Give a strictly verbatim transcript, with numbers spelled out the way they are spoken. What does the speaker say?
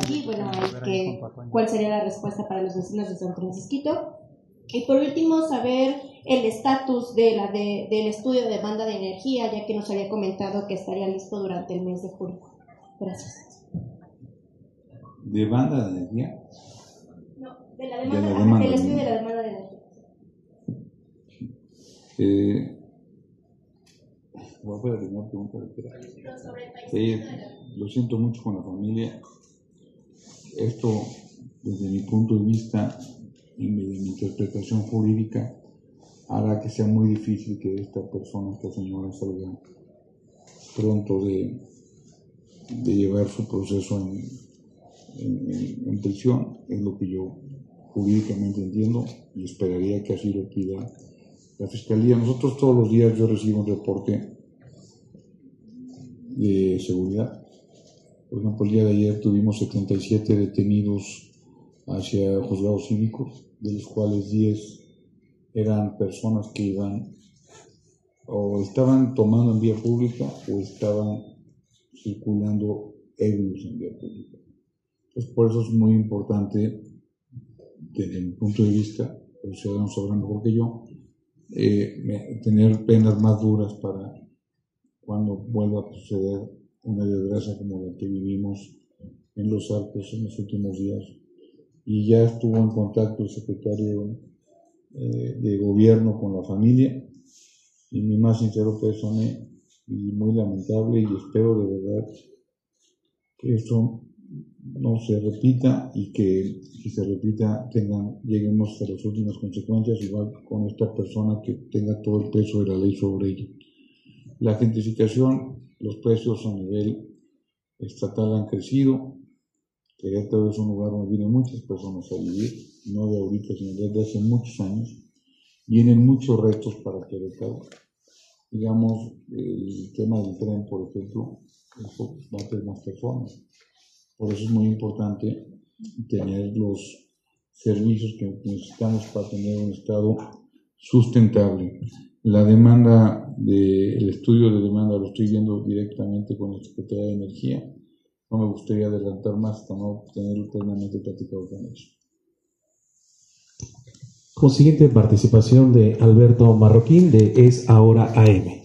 aquí, bueno, hay que, cuál sería la respuesta para los vecinos de San Francisquito. Y por último, saber el estatus de la de, del estudio de demanda de energía, ya que nos había comentado que estaría listo durante el mes de julio. Gracias. ¿Demanda de energía? No, de la demanda, de la demanda el estudio de la demanda de energía. Eh, voy a poder una pregunta de eh, lo siento mucho con la familia. Esto, desde mi punto de vista y de mi interpretación jurídica, hará que sea muy difícil que esta persona, esta señora, salga pronto de, de llevar su proceso en, en, en prisión. Es lo que yo jurídicamente entiendo y esperaría que así lo pida la Fiscalía. Nosotros todos los días yo recibo un reporte de seguridad. Por ejemplo, el día de ayer tuvimos setenta y siete detenidos hacia juzgados cívicos, de los cuales diez eran personas que iban o estaban tomando en vía pública o estaban circulando ebrios en vía pública. Entonces, por eso es muy importante, desde mi punto de vista, los ciudadanos sabrán mejor que yo, eh, tener penas más duras para cuando vuelva a suceder una desgracia como la que vivimos en Los Arcos en los últimos días. Y ya estuvo en contacto el secretario eh, de gobierno con la familia, y mi más sincero pésame y muy lamentable, y espero de verdad que esto no se repita, y que si se repita tengan, lleguemos hasta las últimas consecuencias, igual con esta persona, que tenga todo el peso de la ley sobre ella. La gentrificación, los precios a nivel estatal han crecido. Querétaro es un lugar donde vienen muchas personas a vivir, no de ahorita, sino desde hace muchos años. Vienen muchos retos para Querétaro. Digamos, el tema del tren, por ejemplo, eso va a tener más personas. Por eso es muy importante tener los servicios que necesitamos para tener un estado sustentable. La demanda, de, el estudio de demanda lo estoy viendo directamente con la Secretaría de Energía. No me gustaría adelantar más hasta no tenerlo plenamente platicado con ellos. Con siguiente participación de Alberto Marroquín de Es Ahora A M.